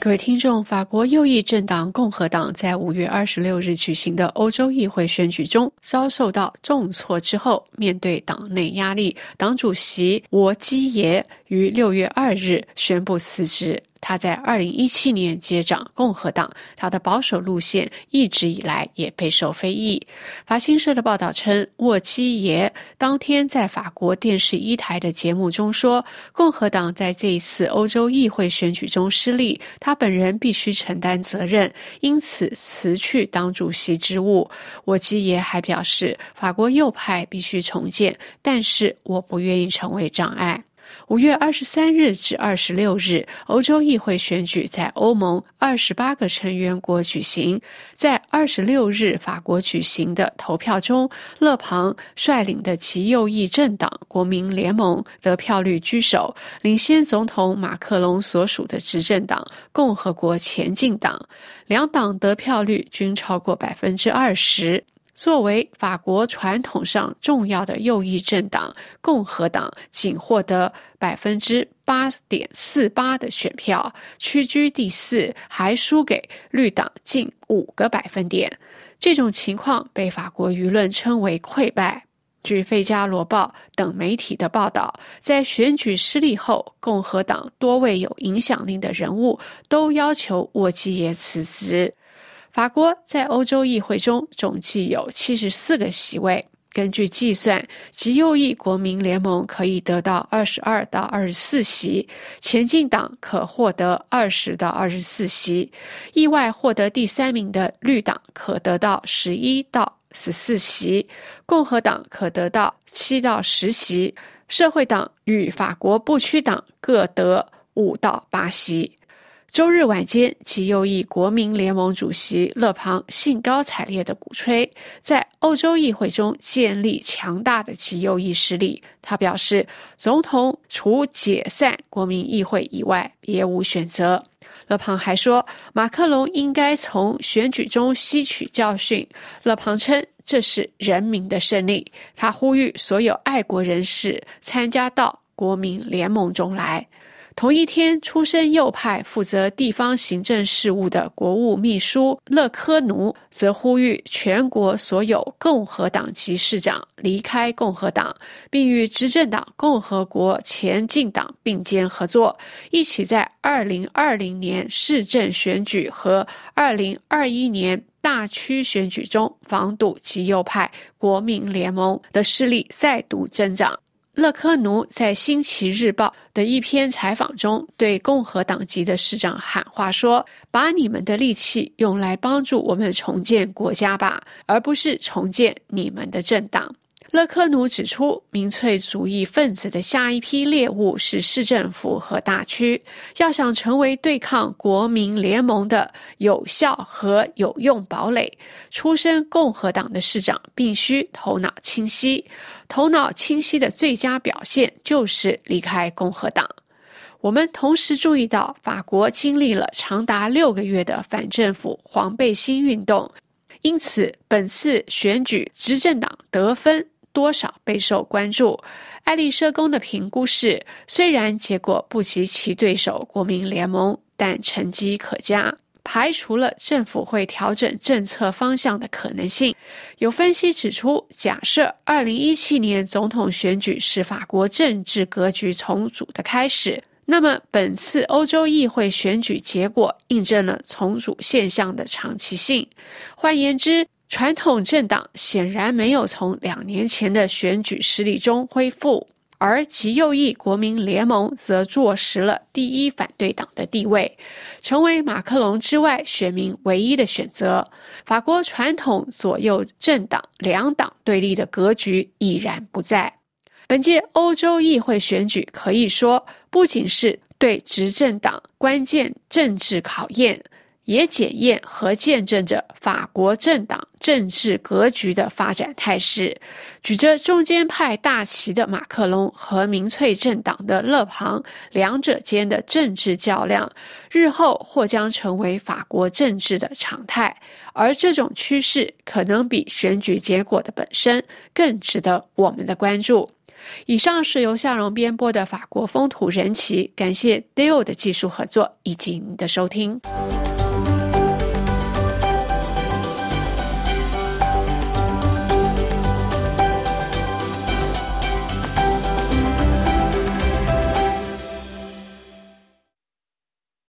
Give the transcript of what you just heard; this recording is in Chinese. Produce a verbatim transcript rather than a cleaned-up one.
各位听众，法国右翼政党共和党在五月二十六日举行的欧洲议会选举中遭受到重挫之后，面对党内压力，党主席沃基耶于六月二日宣布辞职。他在二零一七年接掌共和党，他的保守路线一直以来也备受非议。法新社的报道称，沃基耶当天在法国电视一台的节目中说，共和党在这一次欧洲议会选举中失利，他本人必须承担责任，因此辞去党主席职务。沃基耶还表示，法国右派必须重建，但是我不愿意成为障碍。五月二十三日至二十六日，欧洲议会选举在欧盟二十八个成员国举行。在二十六日法国举行的投票中，勒庞率领的极右翼政党国民联盟得票率居首，领先总统马克龙所属的执政党共和国前进党，两党得票率均超过 百分之二十。作为法国传统上重要的右翼政党，共和党仅获得 百分之八点四八 的选票，屈居第四，还输给绿党近五个百分点。这种情况被法国舆论称为溃败。据《费加罗报》等媒体的报道，在选举失利后，共和党多位有影响力的人物都要求沃基耶辞职。法国在欧洲议会中总计有七十四个席位，根据计算，极右翼国民联盟可以得到二十二到二十四席，前进党可获得二十到二十四席，意外获得第三名的绿党可得到十一到十四席，共和党可得到七到十席，社会党与法国不区党各得五到八席。周日晚间，极右翼国民联盟主席勒庞兴高采烈地鼓吹在欧洲议会中建立强大的极右翼势力。他表示，总统除解散国民议会以外别无选择。勒庞还说，马克龙应该从选举中吸取教训。勒庞称，这是人民的胜利。他呼吁所有爱国人士参加到国民联盟中来。同一天，出身右派、负责地方行政事务的国务秘书勒科奴则呼吁全国所有共和党籍市长离开共和党，并与执政党共和国前进党并肩合作，一起在二零二零年市政选举和二零二一年大区选举中防堵极右派国民联盟的势力再度增长。勒科奴在《星期日报》的一篇采访中对共和党籍的市长喊话说，把你们的力气用来帮助我们重建国家吧，而不是重建你们的政党。勒科奴指出，民粹主义分子的下一批猎物是市政府和大区，要想成为对抗国民联盟的有效和有用堡垒，出身共和党的市长必须头脑清晰。头脑清晰的最佳表现就是离开共和党。我们同时注意到，法国经历了长达六个月的反政府黄背心运动，因此本次选举执政党得分多少备受关注。爱丽舍宫的评估是，虽然结果不及其对手国民联盟，但成绩可嘉，排除了政府会调整政策方向的可能性。有分析指出，假设二零一七年总统选举是法国政治格局重组的开始，那么本次欧洲议会选举结果印证了重组现象的长期性。换言之，传统政党显然没有从两年前的选举失利中恢复，而极右翼国民联盟则坐实了第一反对党的地位，成为马克龙之外选民唯一的选择。法国传统左右政党两党对立的格局已然不在。本届欧洲议会选举可以说不仅是对执政党关键政治考验，也检验和见证着法国政党政治格局的发展态势。举着中间派大旗的马克龙和民粹政党的勒庞，两者间的政治较量，日后或将成为法国政治的常态，而这种趋势可能比选举结果的本身更值得我们的关注。 以上是由夏蓉编播的法国风土人情，感谢 Dale 的技术合作以及您的收听。